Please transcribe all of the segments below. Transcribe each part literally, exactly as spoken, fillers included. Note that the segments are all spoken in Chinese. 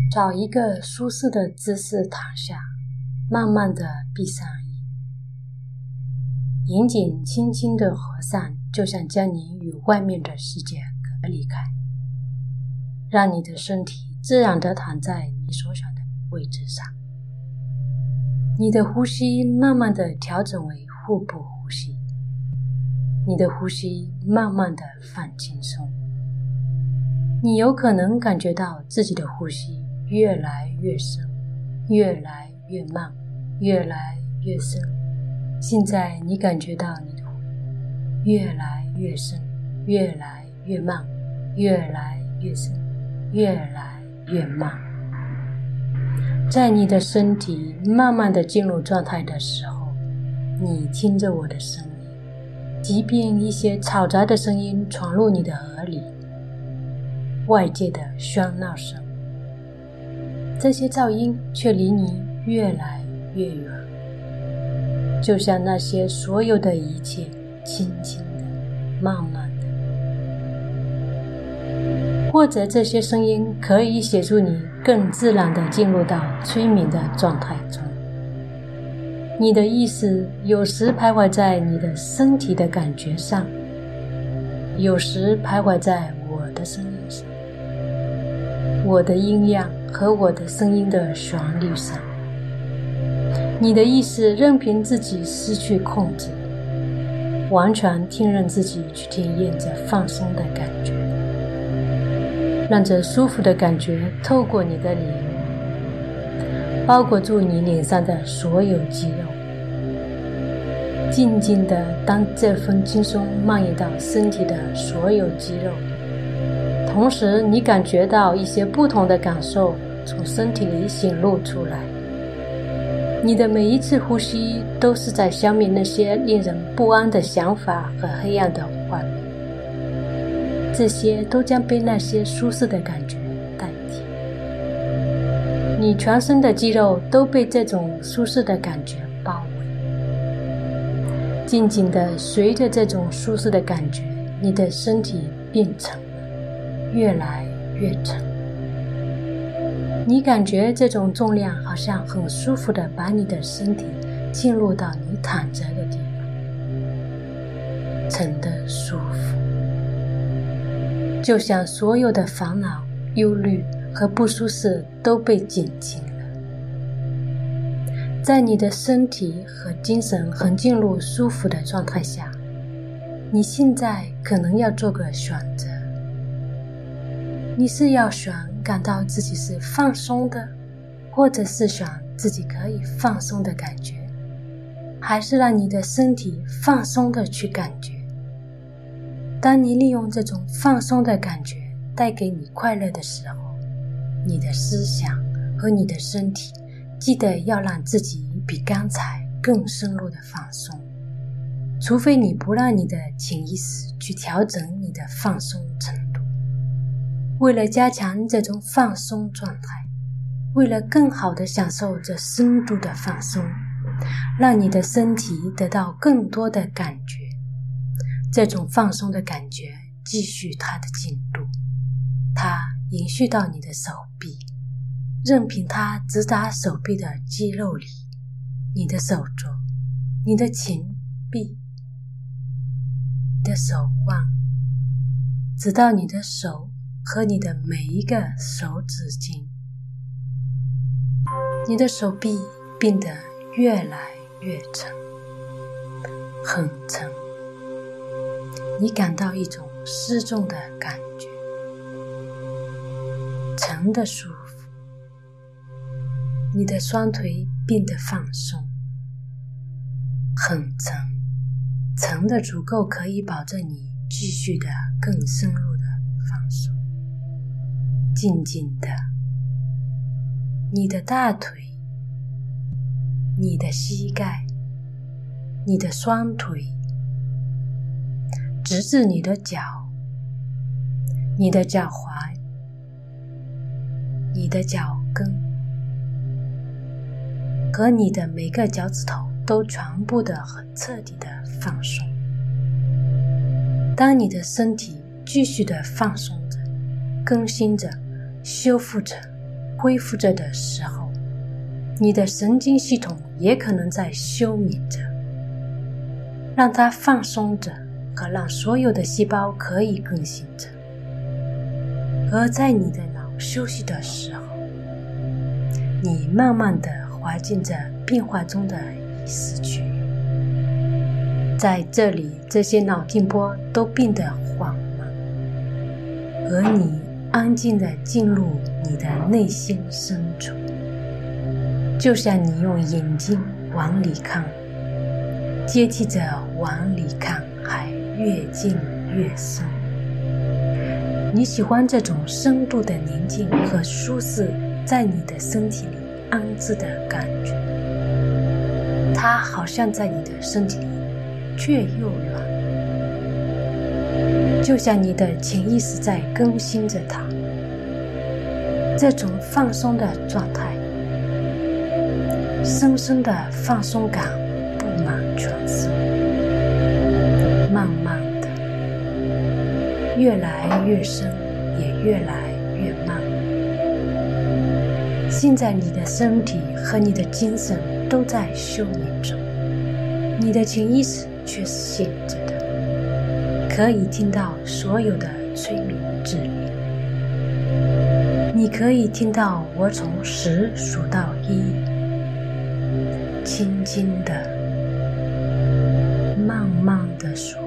找一个舒适的姿势躺下，慢慢地闭上眼，眼睛轻轻地合上，就像将你与外面的世界隔离开，让你的身体自然地躺在你所想的位置上。你的呼吸慢慢地调整为腹部呼吸，你的呼吸慢慢地放轻松。你有可能感觉到自己的呼吸越来越深，越来越慢，越来越深。现在你感觉到你的呼吸越来越深，越来越慢，越来越深，越来越慢。在你的身体慢慢地进入状态的时候，你听着我的声音，即便一些嘈杂的声音闯入你的耳里，外界的喧闹声，这些噪音却离你越来越远，就像那些所有的一切轻轻的、慢慢的。或者这些声音可以协助你更自然地进入到催眠的状态中。你的意识有时徘徊在你的身体的感觉上，有时徘徊在我的声音上，我的音量和我的声音的旋律上。你的意识任凭自己失去控制，完全听任自己去体验这放松的感觉，让这舒服的感觉透过你的脸，包裹住你脸上的所有肌肉，静静地当这份轻松蔓延到身体的所有肌肉，同时你感觉到一些不同的感受从身体里显露出来。你的每一次呼吸都是在消灭那些令人不安的想法和黑暗的画面，这些都将被那些舒适的感觉代替。你全身的肌肉都被这种舒适的感觉包围，静静地随着这种舒适的感觉，你的身体变沉了，越来越沉。你感觉这种重量好像很舒服地把你的身体进入到你躺着的地方，沉得舒服，就像所有的烦恼、忧虑和不舒适都被减轻了。在你的身体和精神很进入舒服的状态下，你现在可能要做个选择。你是要选感到自己是放松的，或者是选自己可以放松的感觉，还是让你的身体放松的去感觉。当你利用这种放松的感觉带给你快乐的时候，你的思想和你的身体记得要让自己比刚才更深入的放松，除非你不让你的潜意识去调整你的放松程度。为了加强这种放松状态，为了更好地享受这深度的放松，让你的身体得到更多的感觉，这种放松的感觉继续它的进度，它延续到你的手臂，任凭它直达手臂的肌肉里，你的手肘，你的前臂，你的手腕，直到你的手和你的每一个手指尖。你的手臂变得越来越沉，很沉，你感到一种失重的感觉，沉的舒服。你的双腿变得放松，很沉，沉的足够可以保证你继续的更深入的放松。静静的，你的大腿，你的膝盖，你的双腿，直至你的脚，你的脚踝，你的脚跟，和你的每个脚趾头都全部的很彻底的放松。当你的身体继续的放松着，更新着，修复着， 恢复着的时候，你的神经系统也可能在休眠着，让它放松着和让所有的细胞可以更新着。而在你的脑休息的时候，你慢慢地滑进着变化中的意识区域，在这里，这些脑电波都变得缓慢，而你安静地进入你的内心深处，就像你用眼睛往里看，接替着往里看还越进越深。你喜欢这种深度的宁静和舒适在你的身体里安置的感觉，它好像在你的身体里却又软，就像你的潜意识在更新着它。这种放松的状态，深深的放松感布满全身，慢慢的越来越深，也越来越慢。现在你的身体和你的精神都在休眠中，你的潜意识却是醒着的，可以听到所有的催眠指令。你可以听到我从十数到一，轻轻的、慢慢的数，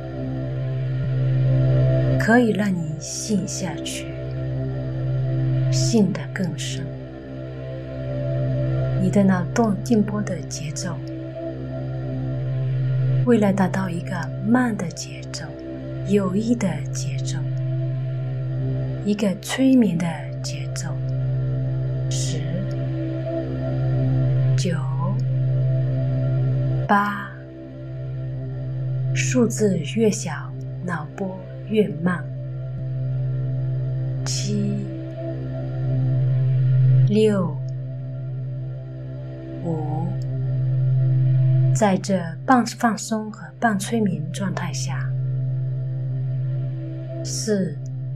可以让你陷下去，陷得更深。你的脑动电波的节奏，为了达到一个慢的节奏、有益的节奏、一个催眠的节奏，十、九、八，数字越小，脑波越慢。七、六、五，在这半放松和半催眠状态下，四、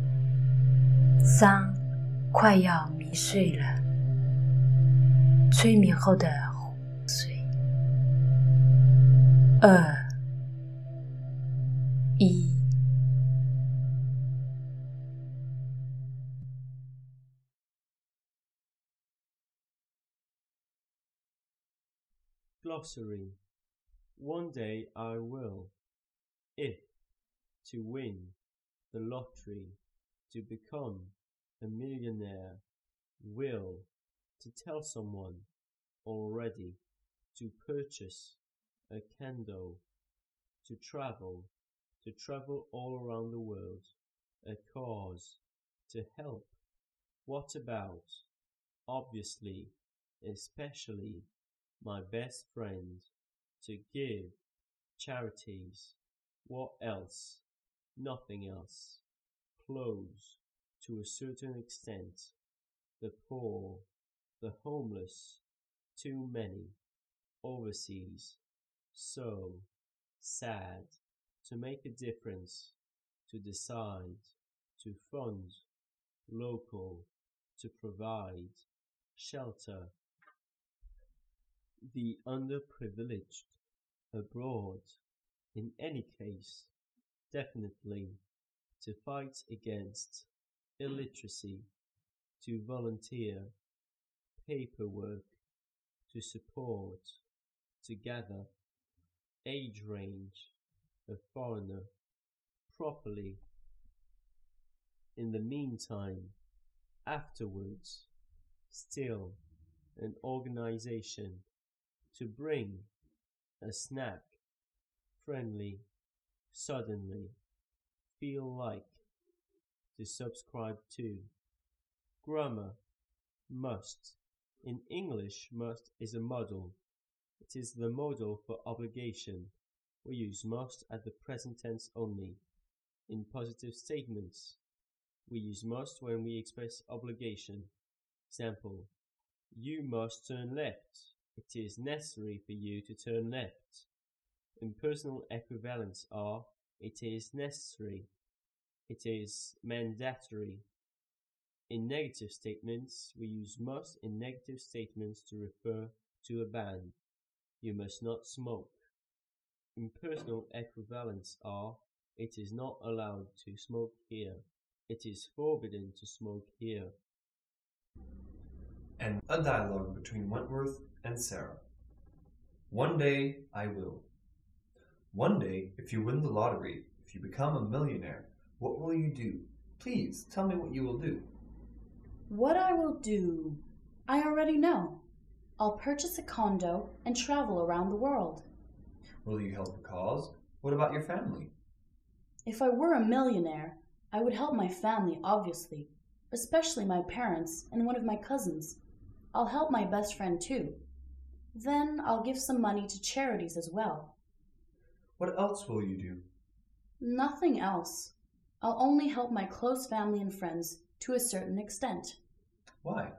三，快要迷睡了，催眠后的昏睡。二、一。 Glossary. One day I will, if, to win the lottery, to become a millionaire, will, to tell someone, already, to purchase a candle, to travel, to travel all around the world, a cause, to help, what about, obviously, especially, my best friend, to give, charities, what else, nothing else, clothes, to a certain extent, the poor, the homeless, too many, overseas, so, sad, to make a difference, to decide, to fund, local, to provide, shelter, the underprivileged, abroad, in any case, definitely, to fight against illiteracy, to volunteer, paperwork, to support, to gather, age range, a foreigner, properly, in the meantime, afterwards, still, an organization, to bring, a snack, friendly, suddenly, feel like, to subscribe to. Grammar, must. In English, must is a modal. It is the modal for obligation. We use must at the present tense only. In positive statements, we use must when we express obligation. Example, you must turn left. It is necessary for you to turn left. Impersonal equivalents are, it is necessary, it is mandatory, In negative statements, we use must in negative statements to refer to a ban. You must not smoke. Impersonal equivalents are it is not allowed to smoke here. It is forbidden to smoke here. And a dialogue between Wentworth and Sarah. One day I will. One day, if you win the lottery, if you become a millionaire, what will you do? Please tell me what you will do. What I will do, I already know. I'll purchase a condo and travel around the world. Will you help a cause? What about your family? If I were a millionaire, I would help my family, obviously, especially my parents and one of my cousins. I'll help my best friend too. Then I'll give some money to charities as well. What else will you do? Nothing else. I'll only help my close family and friends to a certain extent. Why?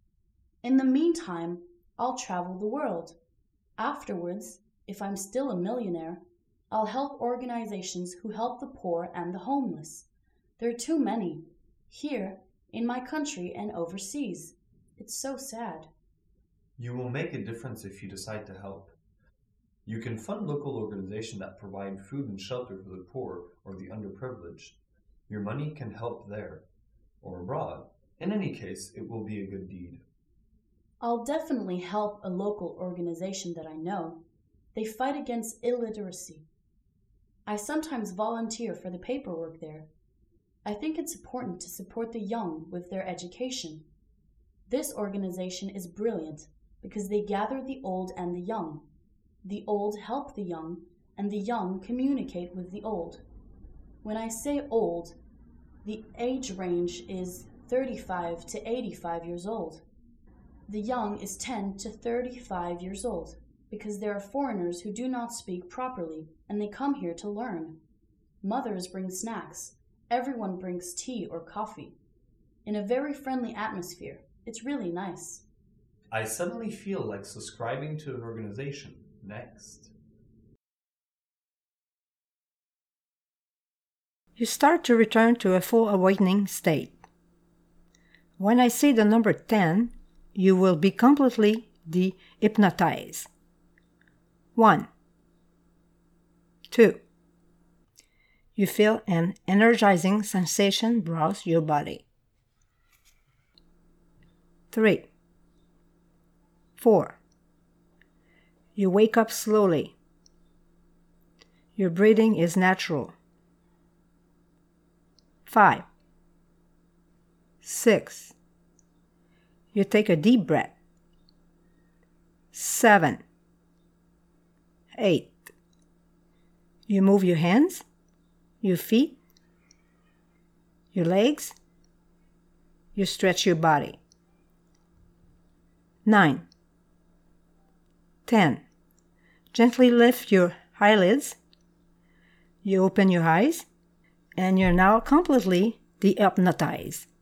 In the meantime, I'll travel the world. Afterwards, if I'm still a millionaire, I'll help organizations who help the poor and the homeless. There are too many, here, in my country, and overseas. It's so sad. You will make a difference if you decide to help. You can fund local organizations that provide food and shelter for the poor or the underprivileged. Your money can help there, or abroad. In any case, it will be a good deed. I'll definitely help a local organization that I know. They fight against illiteracy. I sometimes volunteer for the paperwork there. I think it's important to support the young with their education. This organization is brilliant because they gather the old and the young. The old help the young, and the young communicate with the old. When I say old, the age range is thirty-five to eighty-five years old. The young is ten to thirty-five years old, because there are foreigners who do not speak properly, and they come here to learn. Mothers bring snacks. Everyone brings tea or coffee. In a very friendly atmosphere. It's really nice. I suddenly feel like subscribing to an organization. Next. You start to return to a full awakening state. When I say the number ten, you will be completely de-hypnotized. One. Two. You feel an energizing sensation browse your body. Three. Four. You wake up slowly. Your breathing is natural. Five. Six. You take a deep breath. Seven. Eight. You move your hands, your feet, your legs. You stretch your body. Nine. Ten. Gently lift your eyelids. You open your eyes, and you're now completely de-hypnotized.